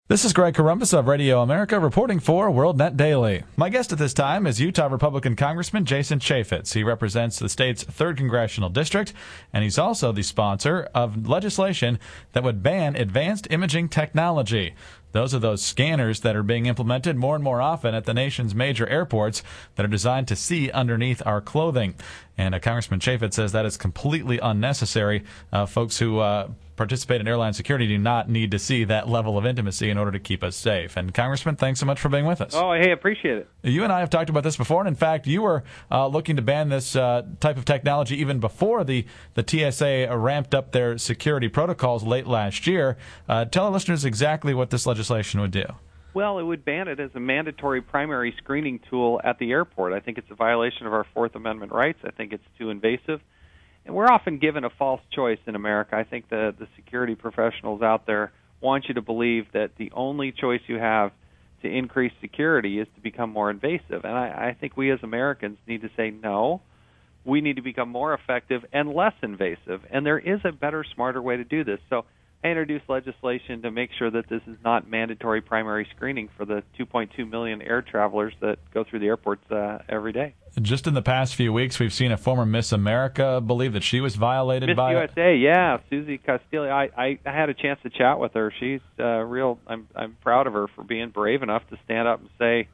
This is Greg Corombos of Radio America reporting for WorldNet Daily. My guest at this time is Utah Republican Congressman Jason Chaffetz. He represents the state's 3rd Congressional District, and he's also the sponsor of legislation that would ban advanced imaging technology. Those are those scanners that are being implemented more and more often at the nation's major airports that are designed to see underneath our clothing. And Congressman Chaffetz says that is completely unnecessary. Folks who participate in airline security do not need to see that level of intimacy in order to keep us safe. And Congressman, thanks so much for being with us. Oh, hey, appreciate it. You and I have talked about this before, and in fact, you were looking to ban this type of technology even before the TSA ramped up their security protocols late last year. Tell our listeners exactly what this legislation would do. Well, it would ban it as a mandatory primary screening tool at the airport. I think it's a violation of our Fourth Amendment rights. I think it's too invasive. And we're often given a false choice in America. I think the security professionals out there want you to believe that the only choice you have to increase security is to become more invasive. And I think we as Americans need to say no. We need to become more effective and less invasive. And there is a better, smarter way to do this. So I introduced legislation to make sure that this is not mandatory primary screening for the 2.2 million air travelers that go through the airports every day. Just in the past few weeks, we've seen a former Miss America believe that she was violated by Miss USA, yeah, Susie Castillo. I had a chance to chat with her. She's real. I'm proud of her for being brave enough to stand up and say,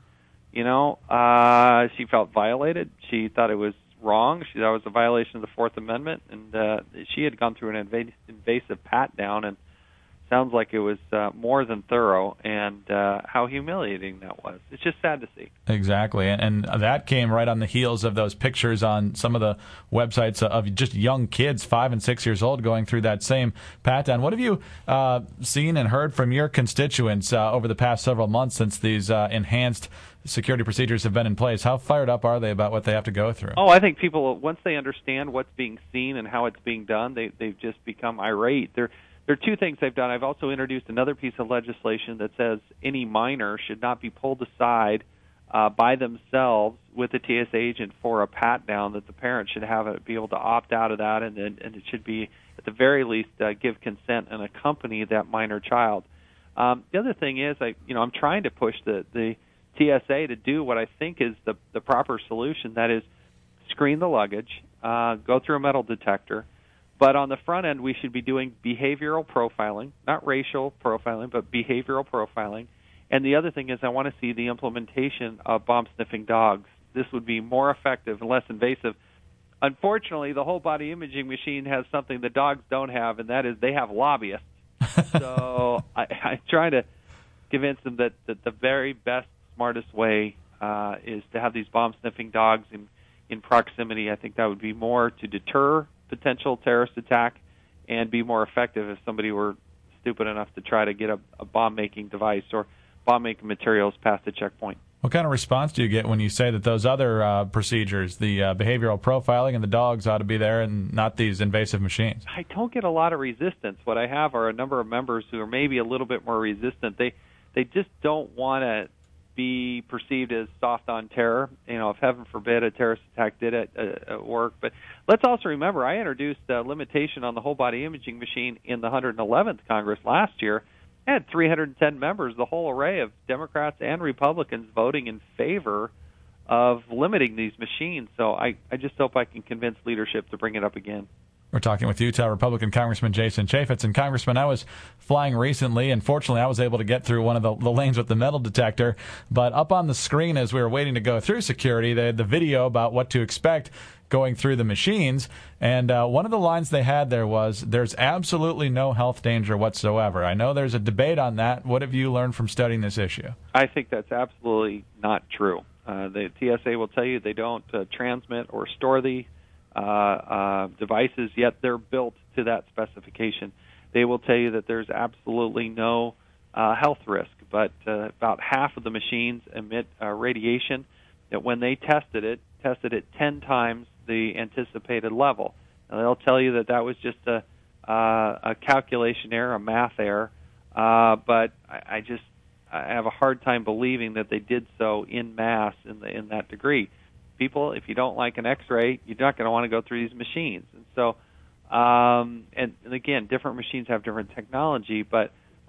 she felt violated. She thought it was wrong. She thought it was a violation of the Fourth Amendment, and she had gone through an invasive pat-down, and sounds like it was more than thorough, and how humiliating that was. It's just sad to see. Exactly, and that came right on the heels of those pictures on some of the websites of just young kids, 5 and 6 years old, going through that same pat-down. What have you seen and heard from your constituents over the past several months since these enhanced security procedures have been in place? How fired up are they about what they have to go through? Oh, I think people, once they understand what's being seen and how it's being done, they've just become irate. There are two things I've done. I've also introduced another piece of legislation that says any minor should not be pulled aside by themselves with a TSA agent for a pat-down, that the parent should be able to opt out of that, and it should be, at the very least, give consent and accompany that minor child. The other thing is, I'm trying to push the TSA to do what I think is the proper solution, that is screen the luggage, go through a metal detector, but on the front end we should be doing behavioral profiling, not racial profiling, but behavioral profiling. And the other thing is I want to see the implementation of bomb-sniffing dogs. This would be more effective and less invasive. Unfortunately, the whole body imaging machine has something the dogs don't have, and that is they have lobbyists. So I'm trying to convince them that the very best, smartest way is to have these bomb-sniffing dogs in proximity. I think that would be more to deter potential terrorist attack and be more effective if somebody were stupid enough to try to get a bomb-making device or bomb-making materials past the checkpoint. What kind of response do you get when you say that those other procedures, the behavioral profiling and the dogs, ought to be there and not these invasive machines? I don't get a lot of resistance. What I have are a number of members who are maybe a little bit more resistant. They just don't want to be perceived as soft on terror. If heaven forbid a terrorist attack did at work. But let's also remember, I introduced a limitation on the whole body imaging machine in the 111th Congress last year. I had 310 members, the whole array of Democrats and Republicans, voting in favor of limiting these machines. So I just hope I can convince leadership to bring it up again. We're talking with Utah Republican Congressman Jason Chaffetz. And Congressman, I was flying recently, and fortunately I was able to get through one of the lanes with the metal detector. But up on the screen as we were waiting to go through security, they had the video about what to expect going through the machines. And one of the lines they had there was, "There's absolutely no health danger whatsoever." I know there's a debate on that. What have you learned from studying this issue? I think that's absolutely not true. The TSA will tell you they don't transmit or store the devices, yet they're built to that specification. They will tell you that there's absolutely no health risk, but about half of the machines emit radiation that when they tested it 10 times the anticipated level. Now, they'll tell you that was just a calculation error, a math error, but I have a hard time believing that they did so in mass in that degree. People, if you don't like an X-ray, you're not going to want to go through these machines. And so, and again, different machines have different technology, but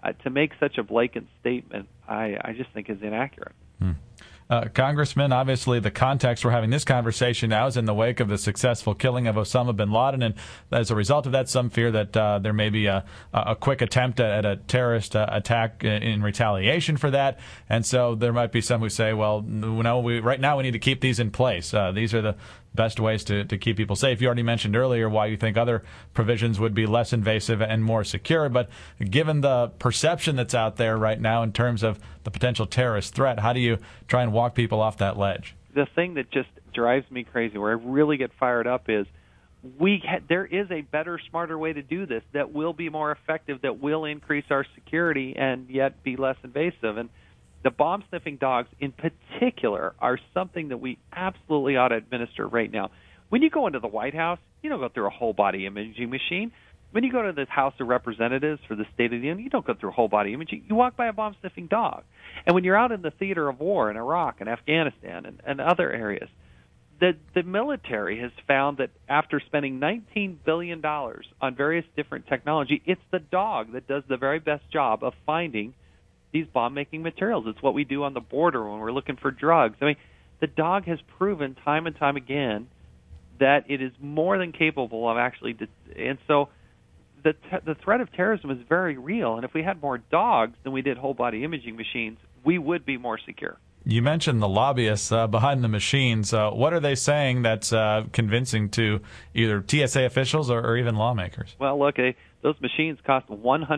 to make such a blatant statement, I just think is inaccurate. Congressman, obviously the context we're having this conversation now is in the wake of the successful killing of Osama bin Laden, and as a result of that, some fear that there may be a quick attempt at a terrorist attack in retaliation for that. And so there might be some who say, well, no, right now we need to keep these in place. These are the best ways to keep people safe. You already mentioned earlier why you think other provisions would be less invasive and more secure, but given the perception that's out there right now in terms of the potential terrorist threat, how do you try and walk people off that ledge? The thing that just drives me crazy, where I really get fired up, is there is a better, smarter way to do this that will be more effective, that will increase our security and yet be less invasive. And the bomb-sniffing dogs in particular are something that we absolutely ought to administer right now. When you go into the White House, you don't go through a whole-body imaging machine. When you go to the House of Representatives for the State of the Union, you don't go through whole-body imaging. You walk by a bomb-sniffing dog. And when you're out in the theater of war in Iraq and Afghanistan and other areas, the military has found that after spending $19 billion on various different technology, it's the dog that does the very best job of finding these bomb-making materials. It's what we do on the border when we're looking for drugs. I mean, the dog has proven time and time again that it is more than capable of actually, and so the threat of terrorism is very real. And if we had more dogs than we did whole-body imaging machines, we would be more secure. You mentioned the lobbyists behind the machines. What are they saying that's convincing to either TSA officials or even lawmakers? Well, look, those machines cost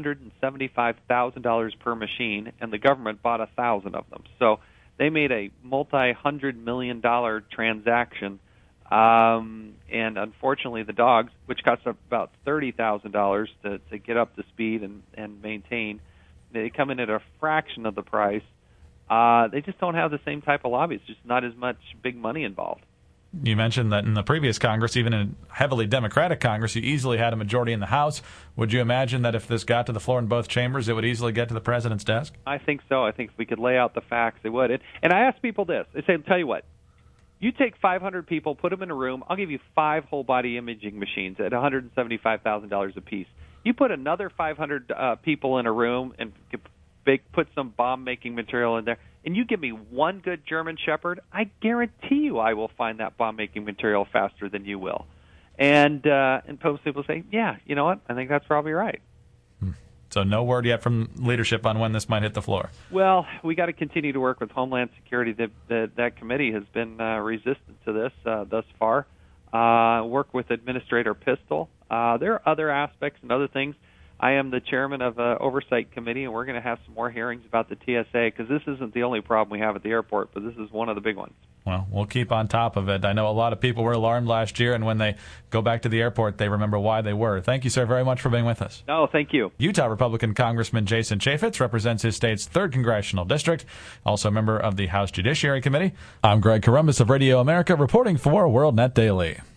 $175,000 per machine, and the government bought 1,000 of them. So they made a multi-$100 million transaction, and unfortunately the dogs, which cost about $30,000 to get up to speed and maintain, they come in at a fraction of the price. They just don't have the same type of lobby. It's just not as much big money involved. You mentioned that in the previous Congress, even in a heavily Democratic Congress, you easily had a majority in the House. Would you imagine that if this got to the floor in both chambers, it would easily get to the president's desk? I think so. I think if we could lay out the facts, it would. And I ask people this. I say, I'll tell you what. You take 500 people, put them in a room. I'll give you 5 whole-body imaging machines at $175,000 apiece. You put another 500 people in a room and put some bomb-making material in there, and you give me one good German Shepherd, I guarantee you I will find that bomb-making material faster than you will. And most people say, yeah, you know what? I think that's probably right. So no word yet from leadership on when this might hit the floor. Well, we got to continue to work with Homeland Security. That committee has been resistant to this thus far. Work with Administrator Pistol. There are other aspects and other things. I am the chairman of an oversight committee, and we're going to have some more hearings about the TSA, because this isn't the only problem we have at the airport, but this is one of the big ones. Well, we'll keep on top of it. I know a lot of people were alarmed last year, and when they go back to the airport, they remember why they were. Thank you, sir, very much for being with us. No, thank you. Utah Republican Congressman Jason Chaffetz represents his state's 3rd Congressional District, also a member of the House Judiciary Committee. I'm Greg Corombos of Radio America, reporting for WorldNet Daily.